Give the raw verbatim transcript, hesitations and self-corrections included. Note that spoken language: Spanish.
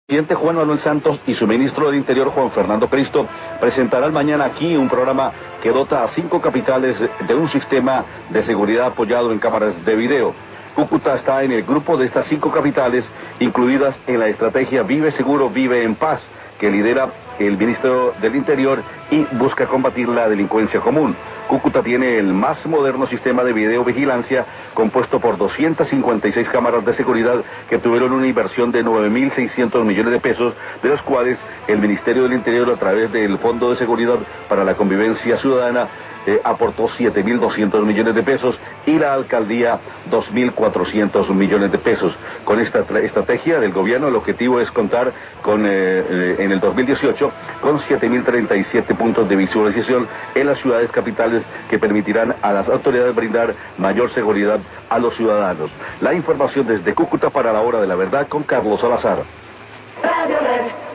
El presidente Juan Manuel Santos y su ministro del Interior, Juan Fernando Cristo, presentarán mañana aquí un programa que dota a cinco capitales de un sistema de seguridad apoyado en cámaras de video. Cúcuta está en el grupo de estas cinco capitales, incluidas en la estrategia Vive Seguro, Vive en Paz, que lidera el ministro del Interior y busca combatir la delincuencia común. Cúcuta tiene el más moderno sistema de videovigilancia, compuesto por doscientas cincuenta y seis cámaras de seguridad que tuvieron una inversión de nueve mil seiscientos millones de pesos, de los cuales el Ministerio del Interior, a través del Fondo de Seguridad para la Convivencia Ciudadana, eh, aportó siete mil doscientos millones de pesos y la alcaldía dos mil cuatrocientos millones de pesos. Con esta estrategia del gobierno, el objetivo es contar con eh, eh, en el dos mil dieciocho con siete mil treinta y siete puntos de visualización en las ciudades capitales, que permitirán a las autoridades brindar mayor seguridad a los ciudadanos. La información desde Cúcuta para la Hora de la Verdad con Carlos Salazar. Radio Red.